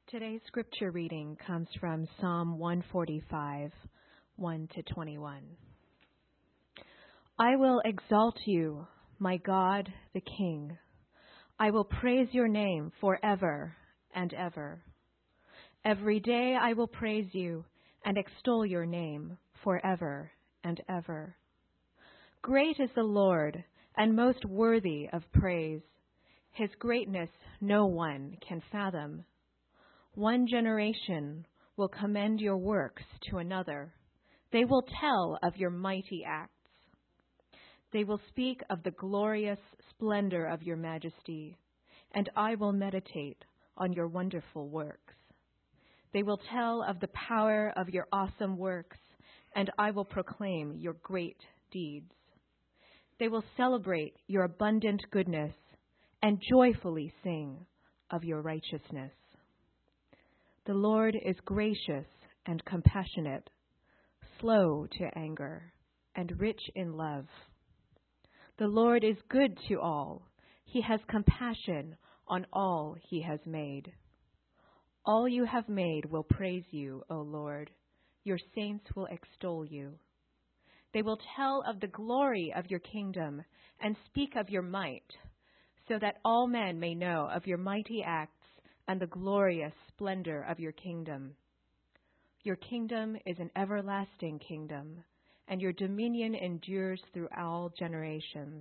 Today's scripture reading comes from Psalm 145, 1 to 21. I will exalt you, my God, the King. I will praise your name forever and ever. Every day I will praise you and extol your name forever and ever. Great is the Lord and most worthy of praise. His greatness no one can fathom. One generation will commend your works to another. They will tell of your mighty acts. They will speak of the glorious splendor of your majesty, and I will meditate on your wonderful works. They will tell of the power of your awesome works, and I will proclaim your great deeds. They will celebrate your abundant goodness and joyfully sing of your righteousness. The Lord is gracious and compassionate, slow to anger, and rich in love. The Lord is good to all. He has compassion on all he has made. All you have made will praise you, O Lord. Your saints will extol you. They will tell of the glory of your kingdom and speak of your might, so that all men may know of your mighty acts and the glorious splendor of your kingdom. Your kingdom is an everlasting kingdom, and your dominion endures through all generations.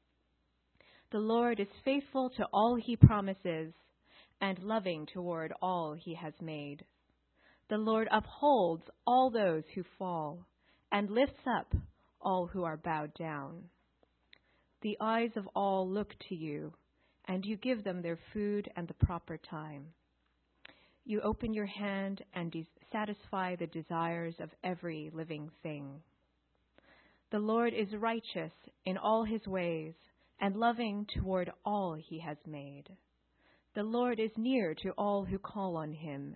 The Lord is faithful to all he promises, and loving toward all he has made. The Lord upholds all those who fall, and lifts up all who are bowed down. The eyes of all look to you, and you give them their food at the proper time. You open your hand and satisfy the desires of every living thing. The Lord is righteous in all his ways, and loving toward all he has made. The Lord is near to all who call on him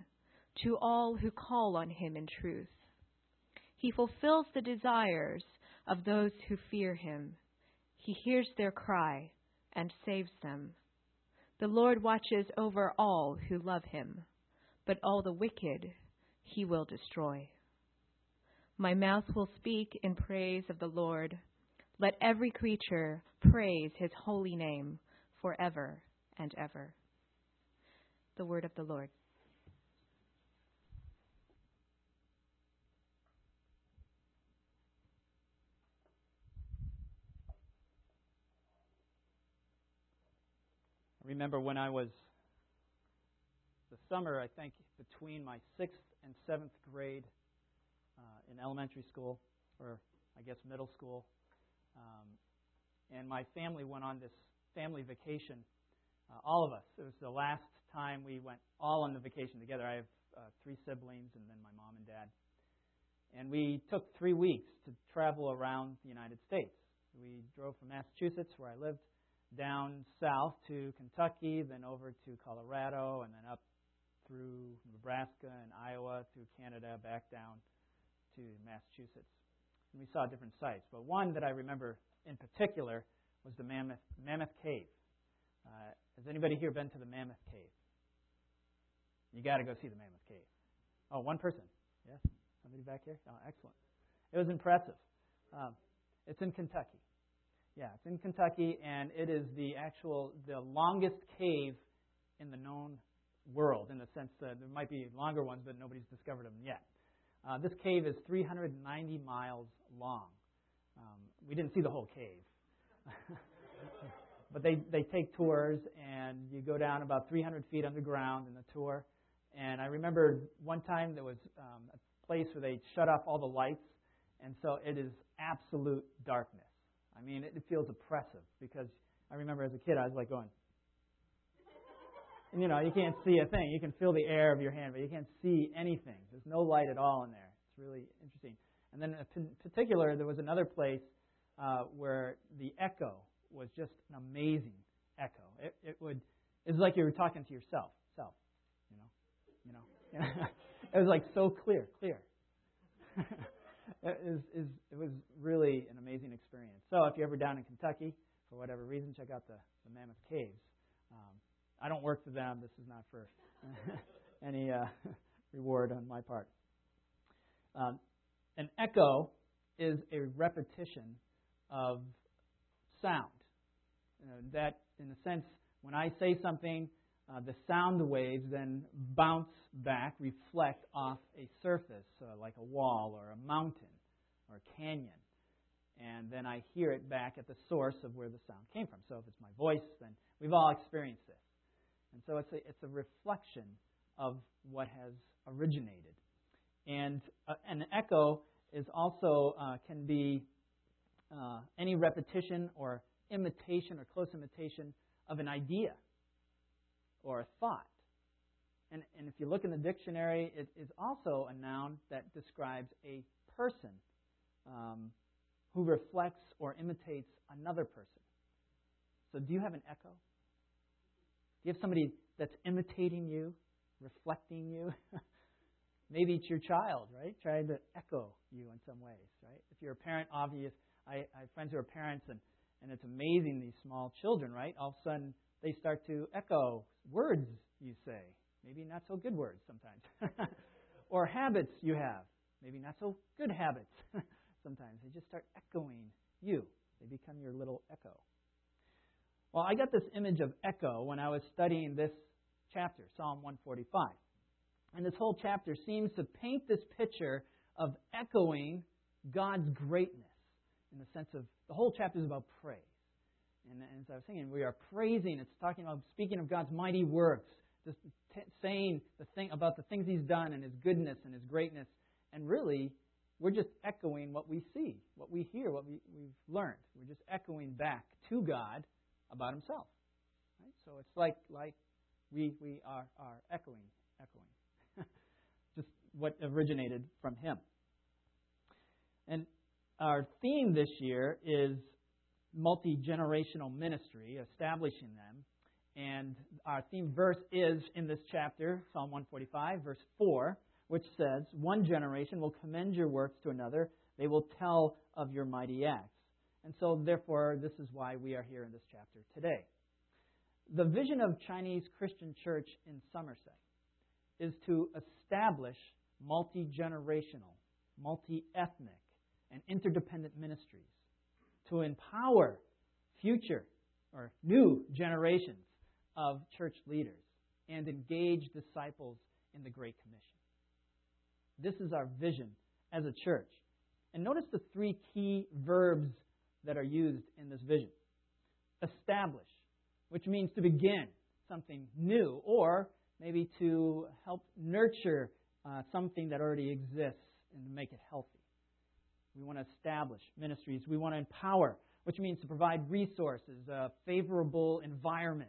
in truth. He fulfills the desires of those who fear him. He hears their cry and saves them. The Lord watches over all who love him, but all the wicked he will destroy. My mouth will speak in praise of the Lord. Let every creature praise his holy name forever and ever. The word of the Lord. I remember when I was the summer, I think, between my 6th and 7th grade in elementary school, or I guess middle school, and my family went on this family vacation, all of us. It was the last time we went all on the vacation together. I have 3 siblings and then my mom and dad. And we took 3 weeks to travel around the United States. We drove from Massachusetts, where I lived, down south to Kentucky, then over to Colorado, and then up through Nebraska and Iowa, through Canada, back down to Massachusetts. And we saw different sites. But one that I remember in particular was the Mammoth Cave. Has anybody here been to the Mammoth Cave? You got to go see the Mammoth Cave. Oh, one person. Yes? Somebody back here? Oh, excellent. It was impressive. It's in Kentucky. Yeah, it's in Kentucky, and it is the longest cave in the known world, in the sense that there might be longer ones, but nobody's discovered them yet. This cave is 390 miles long. We didn't see the whole cave. But they take tours, and you go down about 300 feet underground in the tour. And I remember one time there was a place where they shut off all the lights, and so it is absolute darkness. I mean, it feels oppressive, because I remember as a kid, I was like going, and you can't see a thing. You can feel the air of your hand, but you can't see anything. There's no light at all in there. It's really interesting. And then in particular, there was another place where the echo was just an amazing echo. It was like you were talking to yourself. It was like so clear. It was really an amazing experience. So if you're ever down in Kentucky, for whatever reason, check out the Mammoth Caves. I don't work for them. This is not for any reward on my part. An echo is a repetition of sound. That, in a sense, when I say something, the sound waves then bounce back, reflect off a surface, like a wall or a mountain or a canyon. And then I hear it back at the source of where the sound came from. So if it's my voice, then we've all experienced this. And so it's a reflection of what has originated. And an echo is also can be any repetition or imitation or close imitation of an idea or a thought. And if you look in the dictionary, it is also a noun that describes a person who reflects or imitates another person. So do you have an echo? Do you have somebody that's imitating you, reflecting you? Maybe it's your child, right? Trying to echo you in some ways, right? If you're a parent, obvious. I have friends who are parents, and it's amazing, these small children, right? All of a sudden, they start to echo words you say. Maybe not so good words sometimes. Or habits you have. Maybe not so good habits sometimes. They just start echoing you. They become your little echo. Well, I got this image of echo when I was studying this chapter, Psalm 145. And this whole chapter seems to paint this picture of echoing God's greatness, in the sense of the whole chapter is about praise. And as I was saying, we are praising. It's talking about speaking of God's mighty works, just saying the thing about the things He's done and His goodness and His greatness. And really, we're just echoing what we see, what we hear, what we've learned. We're just echoing back to God about Himself. Right? So it's like we are echoing. Just what originated from Him. And our theme this year is multi-generational ministry, establishing them. And our theme verse is in this chapter, Psalm 145, verse 4, which says, "One generation will commend your works to another. They will tell of your mighty acts." And so, therefore, this is why we are here in this chapter today. The vision of Chinese Christian Church in Somerset is to establish multi-generational, multi-ethnic, and interdependent ministries, to empower future or new generations of church leaders and engage disciples in the Great Commission. This is our vision as a church. And notice the three key verbs that are used in this vision. Establish, which means to begin something new, or maybe to help nurture something that already exists and make it healthy. We want to establish ministries. We want to empower, which means to provide resources, a favorable environment,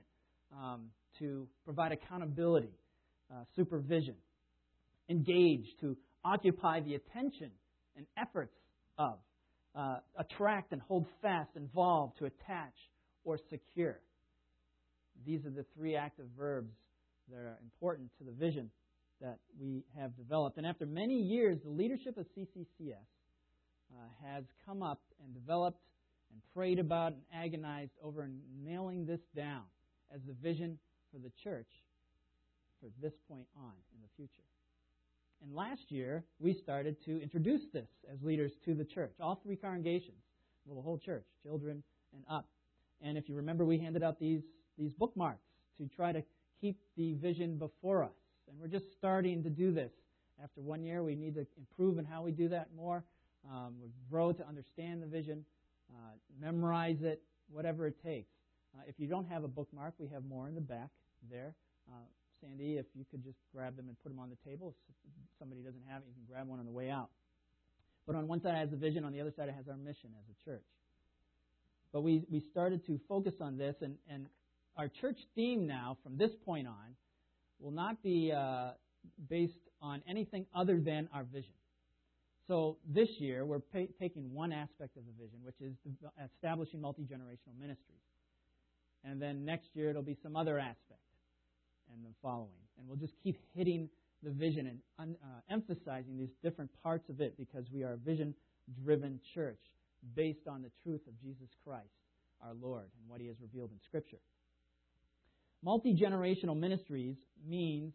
to provide accountability, supervision. Engage, to occupy the attention and efforts of. Attract and hold fast, involve, to attach or secure. These are the three active verbs that are important to the vision that we have developed. And after many years, the leadership of CCCS has come up and developed and prayed about and agonized over nailing this down as the vision for the church for this point on in the future. And last year, we started to introduce this as leaders to the church. All three congregations, well, the whole church, children and up. And if you remember, we handed out these bookmarks to try to keep the vision before us. And we're just starting to do this. After 1 year, we need to improve in how we do that more. We grow to understand the vision, memorize it, whatever it takes. If you don't have a bookmark, we have more in the back there. Sandy, if you could just grab them and put them on the table. If somebody doesn't have it, you can grab one on the way out. But on one side it has the vision, on the other side it has our mission as a church. But we started to focus on this, and our church theme now, from this point on, will not be based on anything other than our vision. So this year, we're taking one aspect of the vision, which is establishing multi-generational ministries. And then next year, it'll be some other aspect, and the following. And we'll just keep hitting the vision and emphasizing these different parts of it, because we are a vision-driven church based on the truth of Jesus Christ, our Lord, and what He has revealed in Scripture. Multi-generational ministries means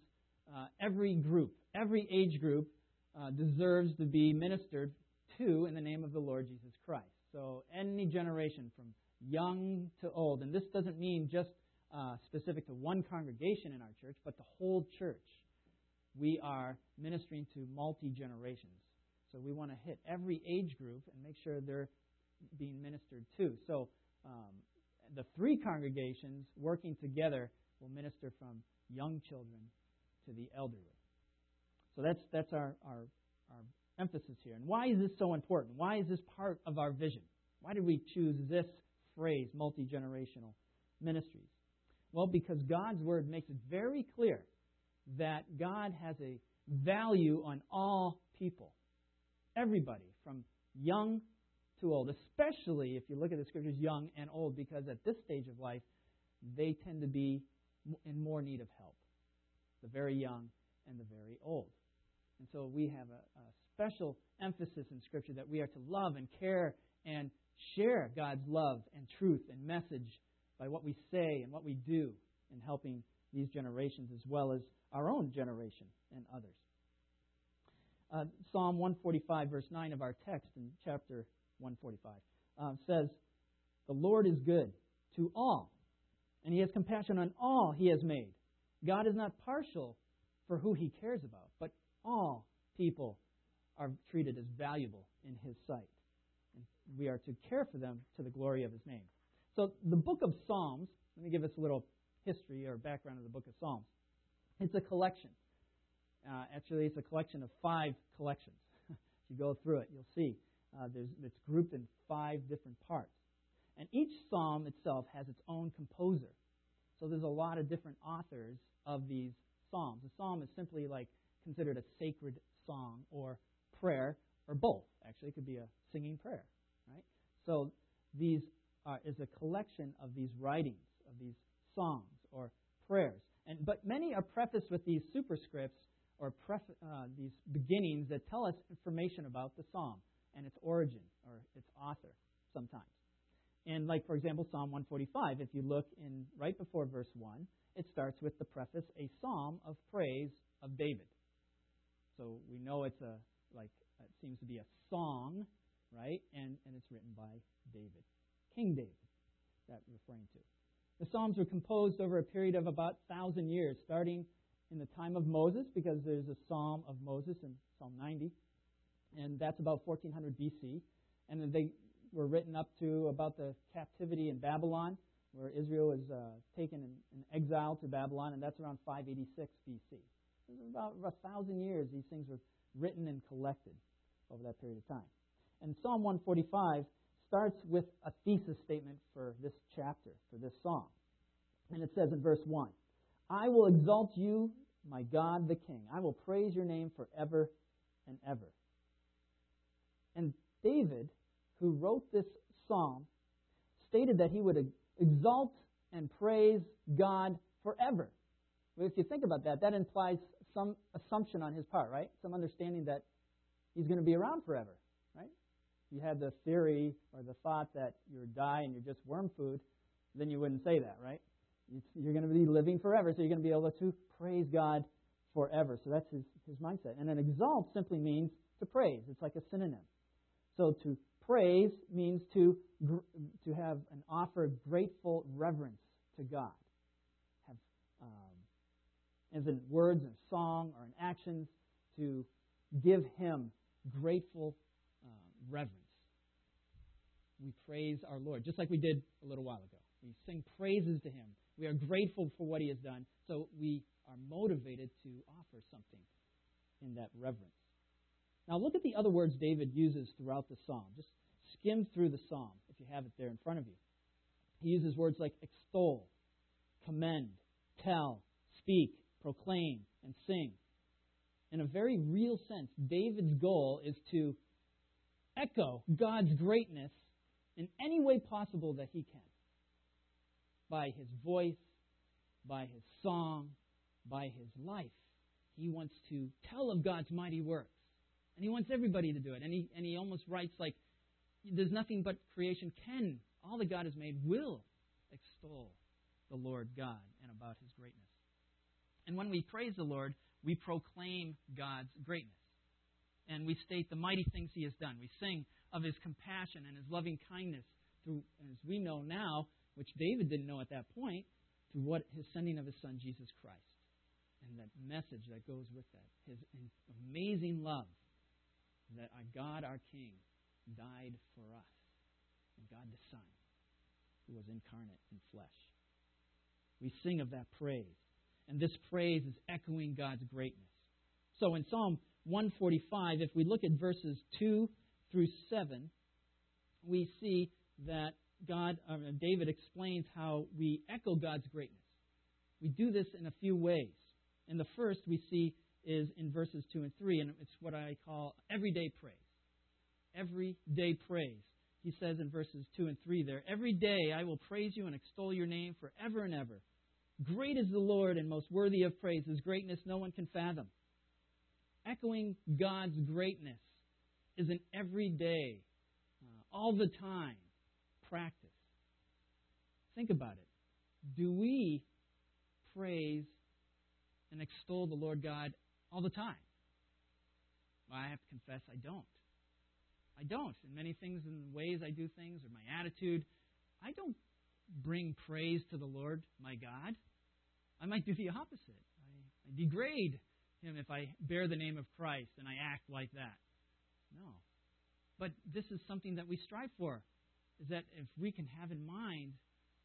every group, every age group deserves to be ministered to in the name of the Lord Jesus Christ. So any generation from young to old, and this doesn't mean just specific to one congregation in our church, but the whole church. We are ministering to multi-generations. So we want to hit every age group and make sure they're being ministered to. So the three congregations working together will minister from young children to the elderly. So that's our emphasis here. And why is this so important? Why is this part of our vision? Why did we choose this phrase, multi-generational ministries? Well, because God's Word makes it very clear that God has a value on all people. Everybody, from young to old, especially if you look at the Scriptures, young and old, because at this stage of life, they tend to be in more need of help. The very young and the very old. And so we have a special emphasis in Scripture that we are to love and care and share God's love and truth and message by what we say and what we do in helping these generations as well as our own generation and others. Psalm 145, verse 9 of our text in chapter 145 says, "The Lord is good to all, and He has compassion on all He has made. God is not partial for who He cares about, but all people are treated as valuable in His sight. And we are to care for them to the glory of His name." So the book of Psalms, let me give us a little history or background of the book of Psalms. It's a collection. Actually, it's a collection of 5 collections. If you go through it, you'll see it's grouped in 5 different parts. And each psalm itself has its own composer. So there's a lot of different authors of these psalms. A psalm is simply like considered a sacred song or prayer, or both. Actually, it could be a singing prayer, right? So these is a collection of these writings, of these songs or prayers. But many are prefaced with these superscripts or these beginnings that tell us information about the psalm and its origin or its author sometimes. And like, for example, Psalm 145, if you look in right before verse 1, it starts with the preface, "A psalm of praise of David." So we know it seems to be a song, right? And it's written by David, King David, that we're referring to. The Psalms were composed over a period of about 1,000 years, starting in the time of Moses, because there's a Psalm of Moses in Psalm 90, and that's about 1400 BC. And then they were written up to about the captivity in Babylon, where Israel was taken in exile to Babylon, and that's around 586 BC. This is about 1,000 years these things were written and collected over that period of time. And Psalm 145 starts with a thesis statement for this chapter, for this song. And it says in verse 1, "I will exalt you, my God the King. I will praise your name forever and ever." And David, who wrote this psalm, stated that he would exalt and praise God forever. Well, if you think about that, that implies some assumption on his part, right? Some understanding that He's going to be around forever, right? If you had the theory or the thought that you're die and you're just worm food, then you wouldn't say that, right? You're going to be living forever, so you're going to be able to praise God forever. So that's his mindset. And then exalt simply means to praise. It's like a synonym. So to praise means to have an offer of grateful reverence to God. Have, as in words and song or in actions, to give Him grateful reverence. We praise our Lord, just like we did a little while ago. We sing praises to Him. We are grateful for what He has done, so we are motivated to offer something in that reverence. Now look at the other words David uses throughout the psalm. Just skim through the psalm if you have it there in front of you. He uses words like extol, commend, tell, speak, proclaim, and sing. In a very real sense, David's goal is to echo God's greatness in any way possible that he can. By his voice, by his song, by his life. He wants to tell of God's mighty works. And he wants everybody to do it. And he almost writes like, there's nothing but creation can, all that God has made will extol the Lord God and about His greatness. And when we praise the Lord, we proclaim God's greatness. And we state the mighty things He has done. We sing of His compassion and His loving kindness through, as we know now, which David didn't know at that point, through what His sending of His Son, Jesus Christ. And that message that goes with that. His amazing love that our God, our King, died for us. And God the Son, who was incarnate in flesh. We sing of that praise. And this praise is echoing God's greatness. So in Psalm 145, if we look at verses 2 through 7, we see that David explains how we echo God's greatness. We do this in a few ways. And the first we see is in verses 2 and 3, and it's what I call everyday praise. Everyday praise. He says in verses 2 and 3 there, "Every day I will praise you and extol your name forever and ever. Great is the Lord and most worthy of praise. His greatness no one can fathom." Echoing God's greatness is an everyday, all the time practice. Think about it. Do we praise and extol the Lord God all the time? Well, I have to confess I don't. I don't. In many things, in ways I do things, or my attitude, I don't bring praise to the Lord, my God. I might do the opposite. I degrade Him if I bear the name of Christ and I act like that. No. But this is something that we strive for, is that if we can have in mind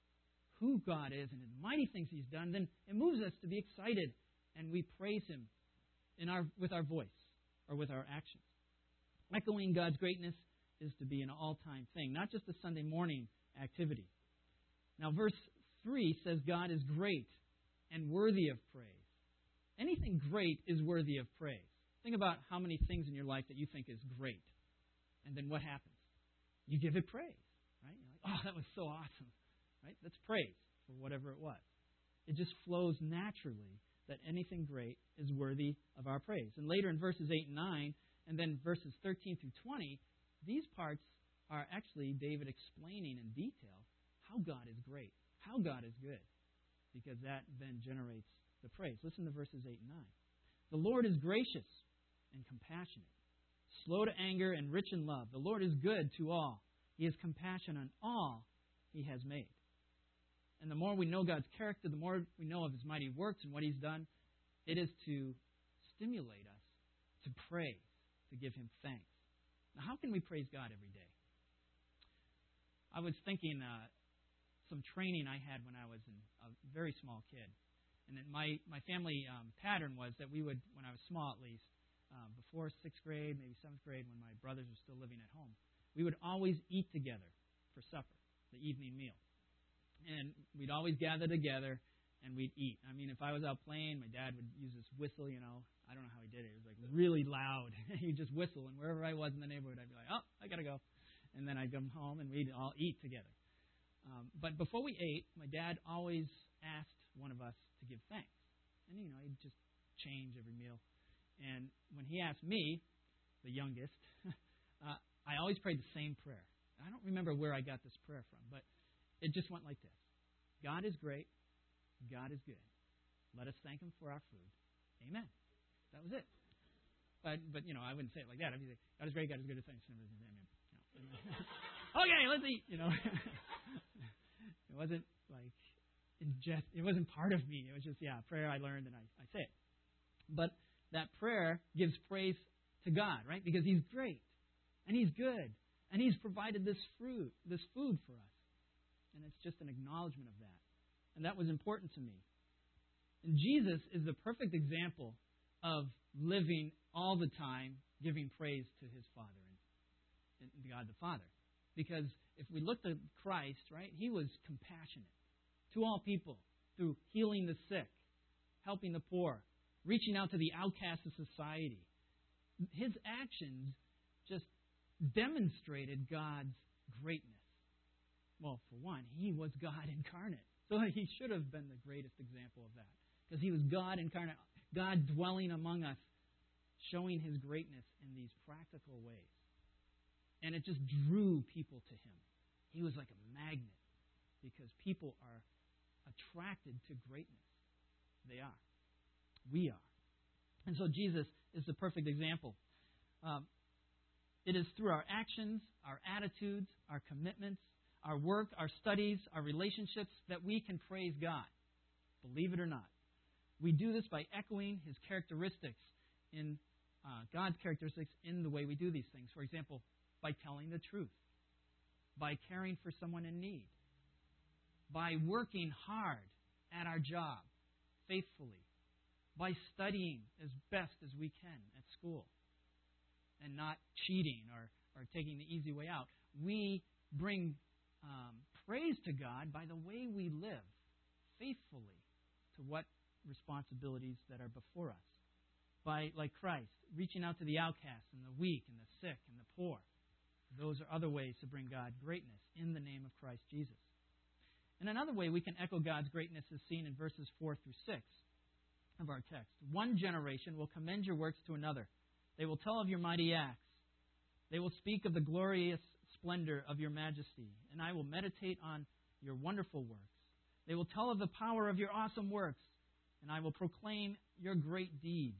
who God is and the mighty things He's done, then it moves us to be excited and we praise Him with our voice or with our actions. Echoing God's greatness is to be an all-time thing, not just a Sunday morning activity. Now, verse 3 says God is great and worthy of praise. Anything great is worthy of praise. Think about how many things in your life that you think is great. And then what happens? You give it praise, right? You're like, oh, that was so awesome, right? That's praise for whatever it was. It just flows naturally that anything great is worthy of our praise. And later in verses 8 and 9, and then verses 13 through 20, these parts are actually David explaining in detail how God is great, how God is good, because that then generates the praise. Listen to verses 8 and 9. "The Lord is gracious and compassionate, slow to anger and rich in love. The Lord is good to all. He has compassion on all He has made." And the more we know God's character, the more we know of His mighty works and what He's done, it is to stimulate us to praise, to give Him thanks. Now, how can we praise God every day? I was thinking some training I had when I was a very small kid. And then my family pattern was that we would, when I was small at least, before 6th grade, maybe 7th grade, when my brothers were still living at home, we would always eat together for supper, the evening meal. And we'd always gather together and we'd eat. I mean, if I was out playing, my dad would use this whistle, I don't know how he did it. It was like really loud. He'd just whistle, and wherever I was in the neighborhood, I'd be like, oh, I got to go. And then I'd come home and we'd all eat together. But before we ate, my dad always asked one of us to give thanks. And, he'd just change every meal. And when he asked me, the youngest, I always prayed the same prayer. I don't remember where I got this prayer from, but it just went like this. God is great. God is good. Let us thank Him for our food. Amen. That was it. But I wouldn't say it like that. I'd be like, God is great. God is good. Thanks. Amen. Okay, let's eat. It wasn't like it wasn't part of me. It was just a prayer I learned and I say it. But that prayer gives praise to God, right? Because He's great and He's good and He's provided this food for us. And it's just an acknowledgement of that. And that was important to me. And Jesus is the perfect example of living all the time giving praise to His Father and God the Father. Because if we looked at Christ, right, He was compassionate to all people through healing the sick, helping the poor, reaching out to the outcasts of society. His actions just demonstrated God's greatness. Well, for one, He was God incarnate. So He should have been the greatest example of that. Because He was God incarnate, God dwelling among us, showing His greatness in these practical ways. And it just drew people to Him. He was like a magnet because people are attracted to greatness. They are. we are. And so Jesus is the perfect example. It is through our actions, our attitudes, our commitments, our work, our studies, our relationships that we can praise God. Believe it or not. We do this by echoing His characteristics in God's characteristics in the way we do these things. For example, by telling the truth, by caring for someone in need, by working hard at our job faithfully, by studying as best as we can at school and not cheating or taking the easy way out. We bring praise to God by the way we live faithfully to what responsibilities that are before us. By, like Christ, reaching out to the outcasts and the weak and the sick and the poor. Those are other ways to bring God greatness in the name of Christ Jesus. And another way we can echo God's greatness is seen in verses 4 through 6 of our text. One generation will commend your works to another. They will tell of your mighty acts. They will speak of the glorious splendor of your majesty, and I will meditate on your wonderful works. They will tell of the power of your awesome works, and I will proclaim your great deeds.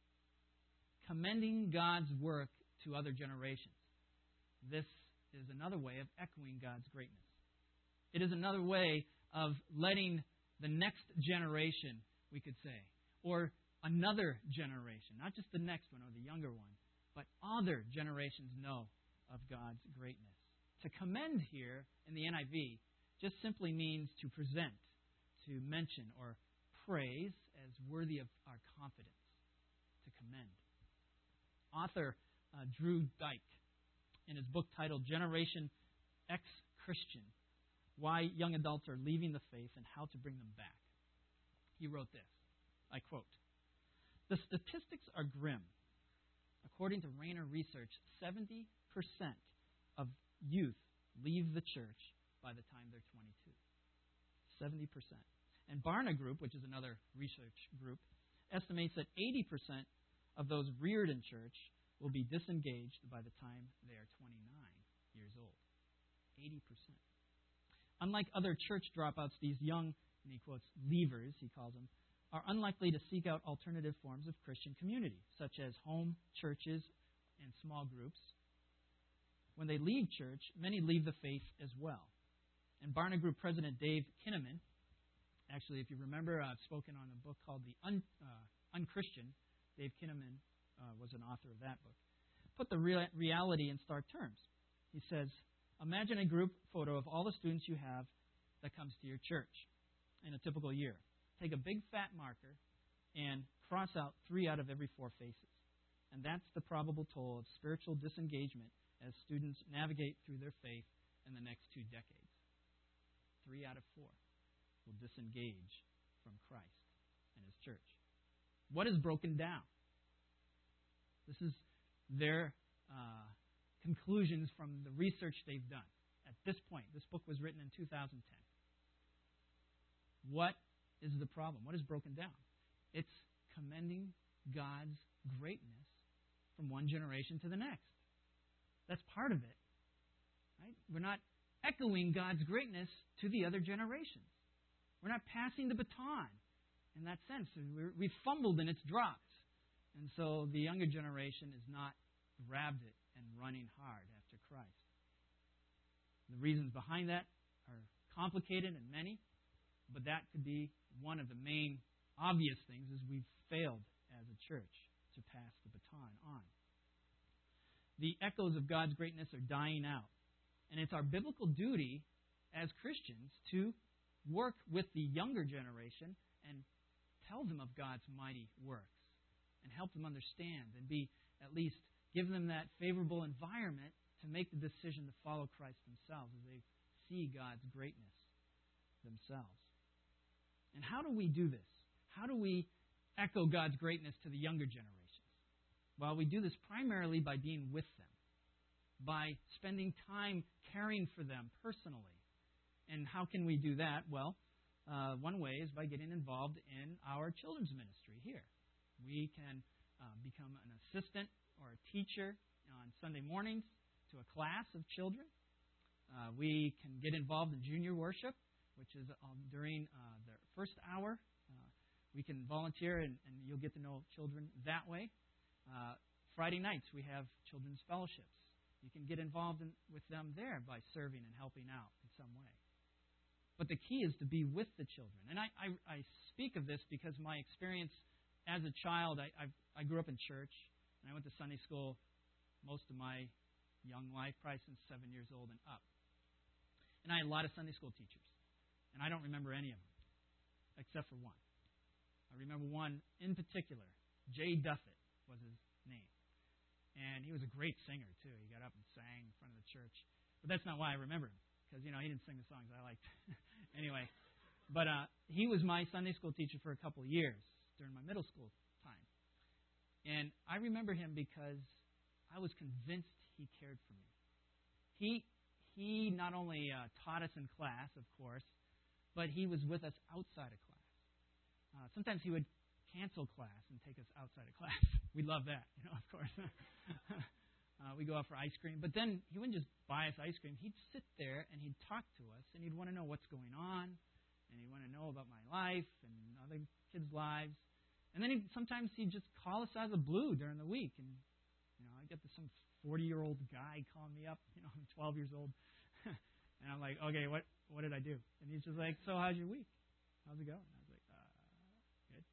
Commending God's work to other generations. This is another way of echoing God's greatness. It is another way of letting the next generation, we could say, or another generation, not just the next one or the younger one, but other generations know of God's greatness. To commend here in the NIV just simply means to present, to mention, or praise as worthy of our confidence, to commend. Author Drew Dyke, in his book titled Generation X Christian, Why Young Adults Are Leaving the Faith and How to Bring Them Back, he wrote this, I quote, "The statistics are grim. According to Rayner Research, 70% of youth leave the church by the time they're 22. 70%. And Barna Group, which is another research group, estimates that 80% of those reared in church will be disengaged by the time they are 29 years old. 80%. Unlike other church dropouts, these young, and he quotes, leavers, he calls them, are unlikely to seek out alternative forms of Christian community, such as home churches and small groups. When they leave church, many leave the faith as well. And Barna Group President Dave Kinnaman, actually, if you remember, I've spoken on a book called The Unchristian. Dave Kinnaman was an author of that book. Put the reality in stark terms. He says, imagine a group photo of all the students you have that comes to your church in a typical year. Take a big fat marker and cross out 3 out of every 4 faces. And that's the probable toll of spiritual disengagement as students navigate through their faith in the next 2 decades. 3 out of 4 will disengage from Christ and His church. What is broken down? This is their conclusions from the research they've done at this point. This book was written in 2010. What is the problem? What is broken down? It's commending God's greatness from one generation to the next. That's part of it. Right? We're not echoing God's greatness to the other generations. We're not passing the baton in that sense. We've fumbled and it's dropped. And so the younger generation has not grabbed it and running hard after Christ. The reasons behind that are complicated and many, but that could be one of the main obvious things is we've failed as a church to pass the baton on. The echoes of God's greatness are dying out. And it's our biblical duty as Christians to work with the younger generation and tell them of God's mighty works and help them understand and be at least give them that favorable environment to make the decision to follow Christ themselves as they see God's greatness themselves. And how do we do this? How do we echo God's greatness to the younger generations? Well, we do this primarily by being with them, by spending time caring for them personally. And how can we do that? Well, one way is by getting involved in our children's ministry here. We can become an assistant or a teacher on Sunday mornings to a class of children. We can get involved in junior worship, which is during the first hour. we can volunteer, and you'll get to know children that way. Friday nights, we have children's fellowships. You can get involved with them there by serving and helping out in some way. But the key is to be with the children. And I speak of this because my experience as a child, I grew up in church, and I went to Sunday school most of my young life, probably since 7 years old and up. And I had a lot of Sunday school teachers, and I don't remember any of them, except for one. I remember one in particular. Jay Duffett was his name. And he was a great singer, too. He got up and sang in front of the church. But that's not why I remember him, because, he didn't sing the songs I liked. Anyway, but he was my Sunday school teacher for a couple of years during my middle school time. And I remember him because I was convinced he cared for me. He not only taught us in class, of course, but he was with us outside of class. Sometimes he would cancel class and take us outside of class. We love that, of course. We go out for ice cream. But then he wouldn't just buy us ice cream. He'd sit there and he'd talk to us, and he'd want to know what's going on, and he'd want to know about my life and other kids' lives. And then sometimes he'd just call us out of the blue during the week. And, I get some 40-year-old guy calling me up. I'm 12 years old. And I'm like, okay, what did I do? And he's just like, so how's your week? How's it going? I was like, good.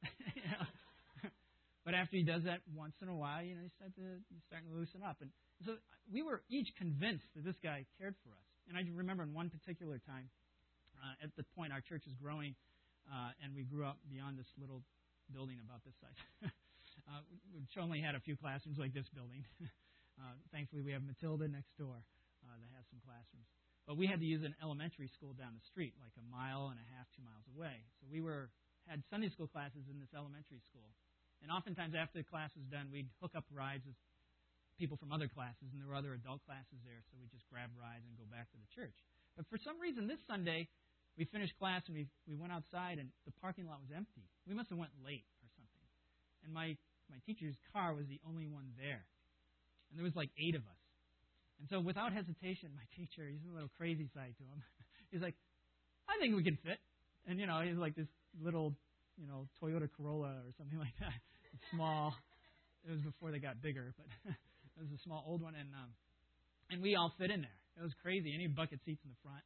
But after he does that once in a while, he's starting to loosen up. And so we were each convinced that this guy cared for us. And I remember in one particular time, at the point our church was growing, and we grew up beyond this little building about this size. We've only had a few classrooms like this building. Thankfully, we have Matilda next door that has some classrooms. But we had to use an elementary school down the street, like 1.5 miles, 2 miles away. So we had Sunday school classes in this elementary school. And oftentimes after the class was done, we'd hook up rides with people from other classes, and there were other adult classes there, so we'd just grab rides and go back to the church. But for some reason, this Sunday, we finished class and we went outside, and the parking lot was empty. We must have went late or something. And my teacher's car was the only one there. And there was like 8 of us. And so without hesitation, my teacher, he's a little crazy side to him. He's like, I think we can fit. And, he's like this little, Toyota Corolla or something like that. It's small. It was before they got bigger, but it was a small old one. And we all fit in there. It was crazy. Any bucket seats in the front,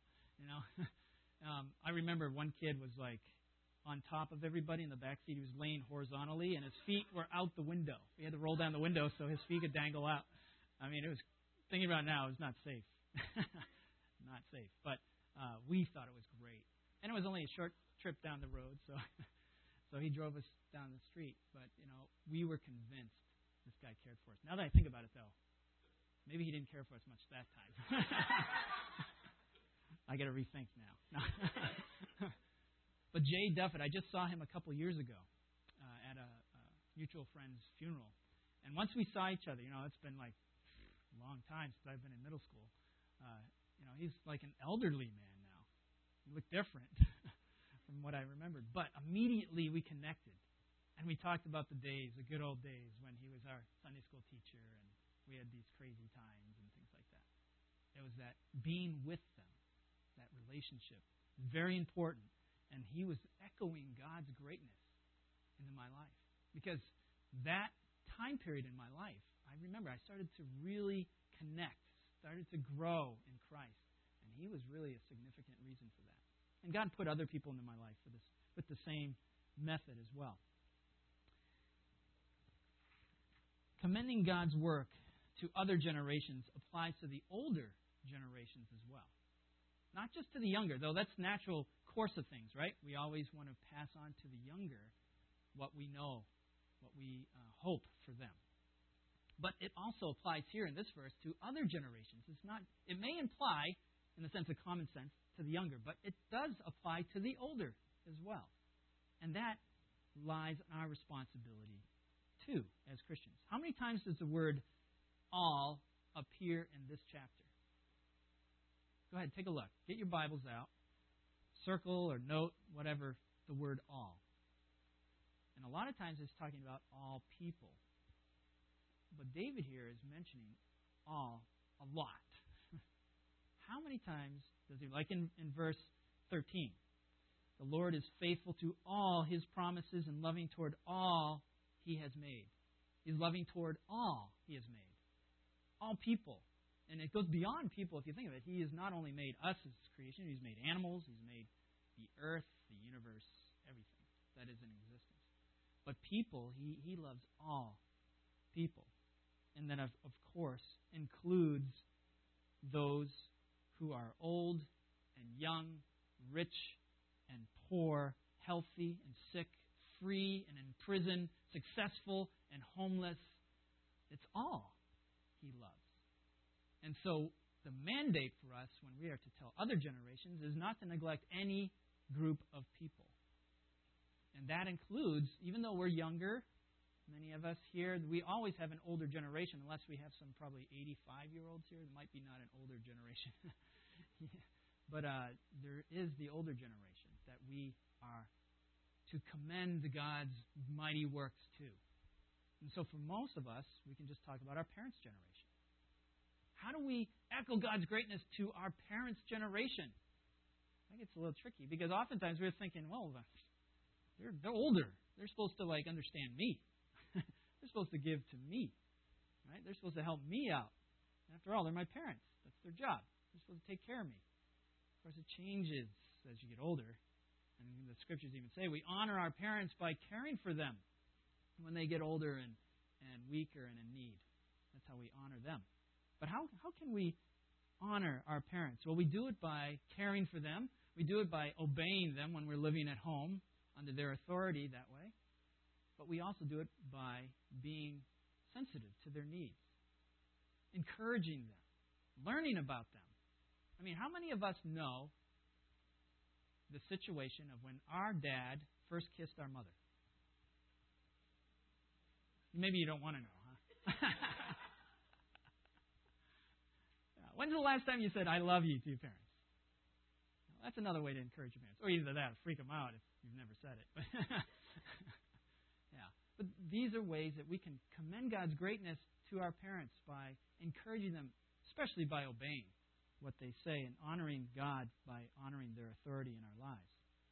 I remember one kid was like on top of everybody in the back seat. He was laying horizontally, and his feet were out the window. We had to roll down the window so his feet could dangle out. I mean, it was, thinking about it now, it was not safe. Not safe. But we thought it was great. And it was only a short trip down the road, so he drove us down the street. But, we were convinced this guy cared for us. Now that I think about it, though, maybe he didn't care for us much that time. I got to rethink now. But Jay Duffett, I just saw him a couple years ago at a mutual friend's funeral. And once we saw each other, it's been like a long time since I've been in middle school. He's like an elderly man now. He looked different from what I remembered. But immediately we connected. And we talked about the good old days when he was our Sunday school teacher, and we had these crazy times and things like that. It was that being with them, that relationship, very important. And he was echoing God's greatness into my life. Because that time period in my life, I remember I started to really connect, started to grow in Christ. And he was really a significant reason for that. And God put other people into my life for this with the same method as well. Commending God's work to other generations applies to the older generations as well. Not just to the younger, though that's natural course of things, right? We always want to pass on to the younger what we know, what we hope for them. But it also applies here in this verse to other generations. It may imply, in the sense of common sense, to the younger, but it does apply to the older as well. And that lies in our responsibility too as Christians. How many times does the word all appear in this chapter? Go ahead, take a look. Get your Bibles out. Circle or note, whatever, the word all. And a lot of times it's talking about all people. But David here is mentioning all a lot. How many times does he, like in verse 13, The Lord is faithful to all His promises and loving toward all He has made. He's loving toward all He has made. All people. And it goes beyond people if you think of it. He has not only made us as His creation, He's made animals, He's made the earth, the universe, everything that is in existence. But people, He loves all people. And then, of course, includes those who are old and young, rich and poor, healthy and sick, free and in prison, successful and homeless. It's all He loves. And so the mandate for us when we are to tell other generations is not to neglect any group of people. And that includes, even though we're younger, many of us here, we always have an older generation, unless we have some probably 85-year-olds here. It might be not an older generation. But there is the older generation that we are to commend God's mighty works to. And so for most of us, we can just talk about our parents' generation. How do we echo God's greatness to our parents' generation? I think it's a little tricky, because oftentimes we're thinking, well, they're older. They're supposed to understand me. They're supposed to give to me. Right? They're supposed to help me out. After all, they're my parents. That's their job. They're supposed to take care of me. Of course, it changes as you get older. And the Scriptures even say we honor our parents by caring for them when they get older and weaker and in need. That's how we honor them. But how can we honor our parents? Well, we do it by caring for them. We do it by obeying them when we're living at home under their authority that way. But we also do it by being sensitive to their needs, encouraging them, learning about them. I mean, how many of us know the situation of when our dad first kissed our mother? Maybe you don't want to know, huh? When's the last time you said, I love you to your parents? Well, that's another way to encourage your parents. Or either that or freak them out if you've never said it. Yeah. But these are ways that we can commend God's greatness to our parents by encouraging them, especially by obeying what they say and honoring God by honoring their authority in our lives.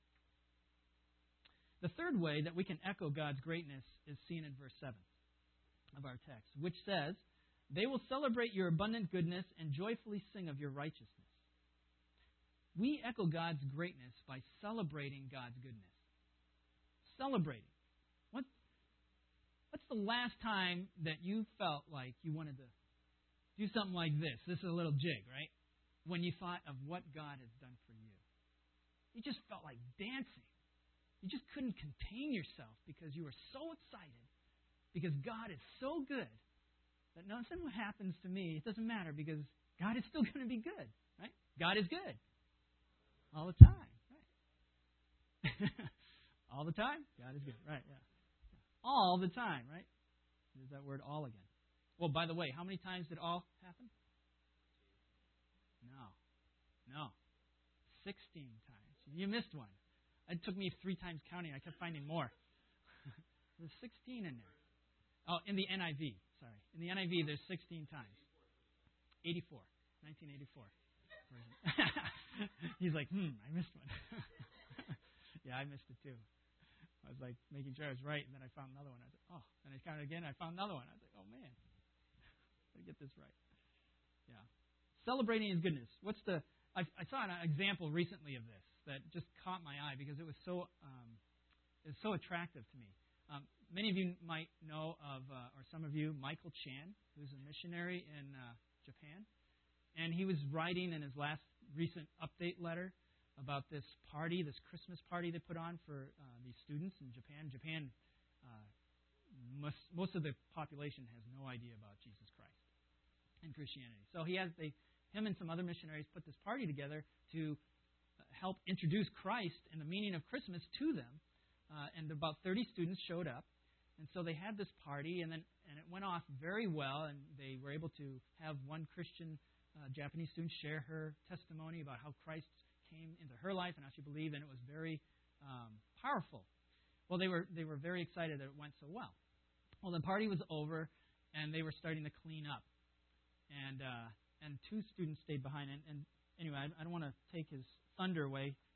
The third way that we can echo God's greatness is seen in verse 7 of our text, which says, they will celebrate your abundant goodness and joyfully sing of your righteousness. We echo God's greatness by celebrating God's goodness. Celebrating. What's the last time that you felt like you wanted to do something like this? This is a little jig, right? When you thought of what God has done for you. You just felt like dancing. You just couldn't contain yourself because you were so excited because God is so good that nothing what happens to me, it doesn't matter because God is still going to be good, right? God is good. All the time, right? All the time, God is good, right, yeah. All the time, right? There's that word all again. Well, by the way, how many times did all happen? No. 16 times. You missed one. It took me 3 times counting. I kept finding more. There's 16 in there. Oh, in the NIV. Sorry. In the NIV, there's 16 times. 1984 version. He's like, I missed one. Yeah, I missed it too. I was like making sure I was right, and then I found another one. I was like, oh. Then I counted again, I found another one. I was like, oh man, got to get this right. Yeah. Celebrating His goodness. I saw an example recently of this that just caught my eye because it was so attractive to me. Many of you might know of, or some of you, Michael Chan, who's a missionary in Japan. And he was writing in his last recent update letter about this party, this Christmas party they put on for these students in Japan. Japan, most of the population has no idea about Jesus Christ and Christianity. So him and some other missionaries put this party together to help introduce Christ and the meaning of Christmas to them. And about 30 students showed up. And so they had this party, and it went off very well, and they were able to have one Christian Japanese student share her testimony about how Christ came into her life and how she believed, and it was very powerful. Well, they were very excited that it went so well. Well, the party was over, and they were starting to clean up, and 2 students stayed behind. And anyway, I don't want to take his thunder away,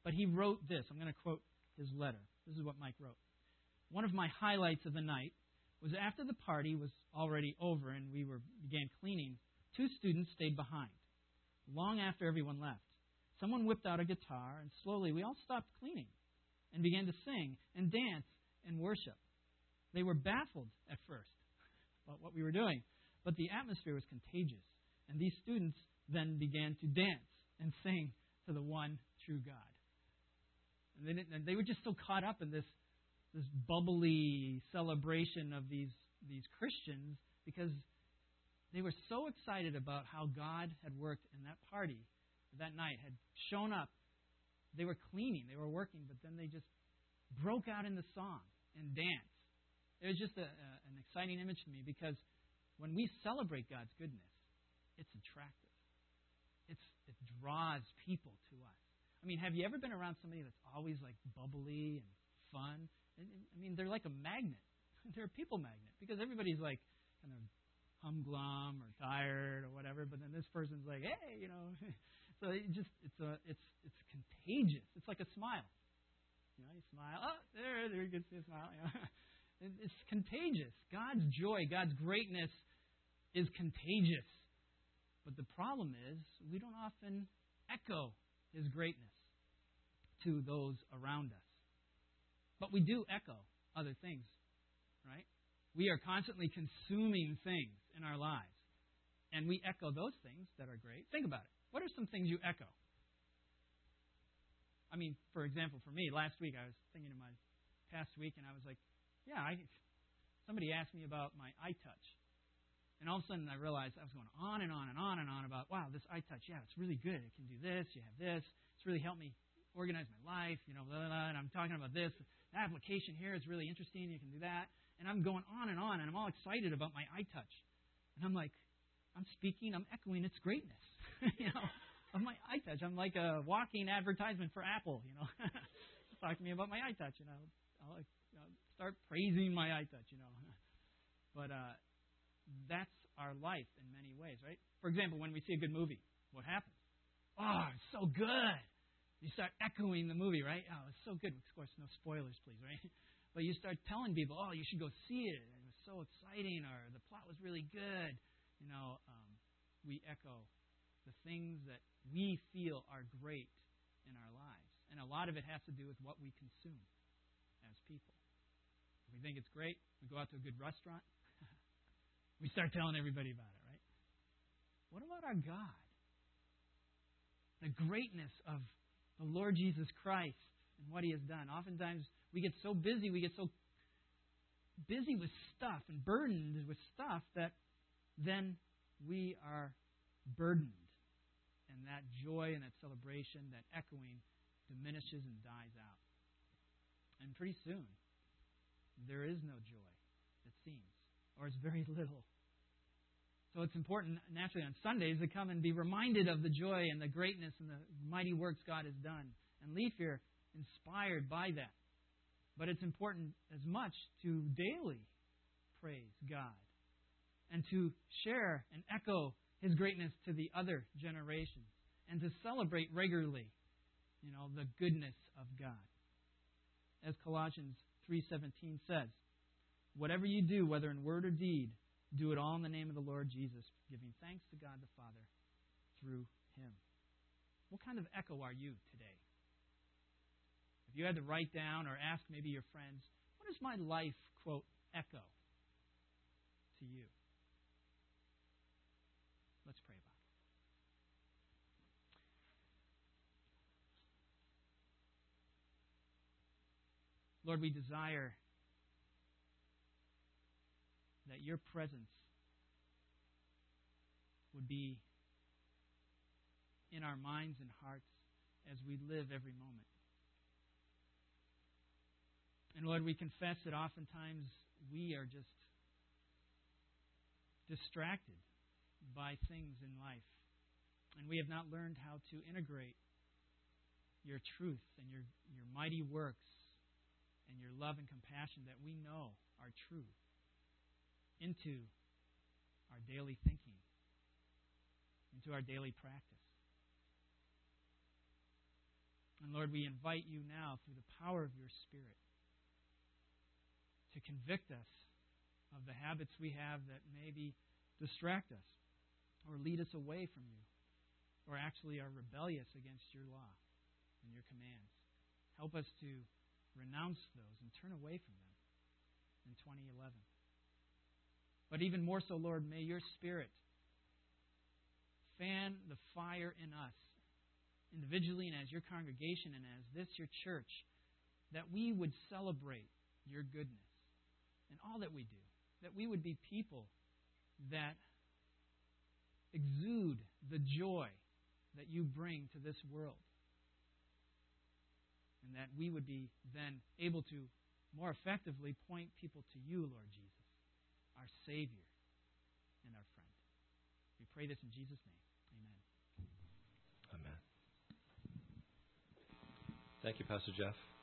But he wrote this. I'm going to quote his letter. This is what Mike wrote. One of my highlights of the night was after the party was already over and we began cleaning, 2 students stayed behind. Long after everyone left, someone whipped out a guitar, and slowly we all stopped cleaning and began to sing and dance and worship. They were baffled at first about what we were doing, but the atmosphere was contagious, and these students then began to dance and sing to the one true God. And they were just so caught up in this bubbly celebration of these Christians because they were so excited about how God had worked in that party that night, had shown up. They were cleaning, they were working, but then they just broke out in the song and danced. It was just an exciting image to me because when we celebrate God's goodness, it's attractive. It draws people to us. I mean, have you ever been around somebody that's always like bubbly and fun? I mean, they're like a magnet. They're a people magnet because everybody's like kind of humglum or tired or whatever, but then this person's like, hey, you know. So it's contagious. It's like a smile. You know, you smile. Oh, there you can see a smile. You know? It's contagious. God's joy, God's greatness is contagious. But the problem is we don't often echo His greatness to those around us. But we do echo other things, right? We are constantly consuming things in our lives. And we echo those things that are great. Think about it. What are some things you echo? I mean, for example, for me, last week I was thinking of my past week and I was like, somebody asked me about my iTouch. And all of a sudden I realized I was going on and on and on and on about, wow, this iTouch, yeah, it's really good. It can do this, you have this. It's really helped me organize my life, you know, blah, blah, blah, and I'm talking about this. The application here is really interesting. You can do that. And I'm going on, and I'm all excited about my iTouch. And I'm like, I'm echoing its greatness, you know, of my iTouch. I'm like a walking advertisement for Apple, you know. Talk to me about my iTouch, and I'll start praising my iTouch, you know. But that's our life in many ways, right? For example, when we see a good movie, what happens? Oh, it's so good. You start echoing the movie, right? Oh, it's so good. Of course, no spoilers, please, right? But you start telling people, oh, you should go see it. It was so exciting, or the plot was really good. You know, we echo the things that we feel are great in our lives. And a lot of it has to do with what we consume as people. If we think it's great, we go out to a good restaurant. We start telling everybody about it, right? What about our God? The greatness of the Lord Jesus Christ and what He has done. Oftentimes we get so busy with stuff and burdened with stuff that then we are burdened. And that joy and that celebration, that echoing, diminishes and dies out. And pretty soon, there is no joy, it seems, or it's very little. So it's important, naturally, on Sundays to come and be reminded of the joy and the greatness and the mighty works God has done, and leave here inspired by that. But it's important as much to daily praise God and to share and echo His greatness to the other generations and to celebrate regularly, you know, the goodness of God. As Colossians 3:17 says, whatever you do, whether in word or deed, do it all in the name of the Lord Jesus, giving thanks to God the Father through Him. What kind of echo are you today? If you had to write down or ask maybe your friends, what does my life, quote, echo to you? Let's pray about it. Lord, we desire that Your presence would be in our minds and hearts as we live every moment. And Lord, we confess that oftentimes we are just distracted by things in life. And we have not learned how to integrate Your truth and your mighty works and Your love and compassion that we know are true into our daily thinking, into our daily practice. And Lord, we invite you now through the power of your Spirit to convict us of the habits we have that maybe distract us or lead us away from you, or actually are rebellious against your law and your commands. Help us to renounce those and turn away from them in 2011. But even more so, Lord, may your Spirit fan the fire in us, individually and as your congregation and as this, your church, that we would celebrate your goodness in all that we do. That we would be people that exude the joy that you bring to this world. And that we would be then able to more effectively point people to you, Lord Jesus, our Savior and our friend. We pray this in Jesus' name. Amen. Amen. Thank you, Pastor Jeff.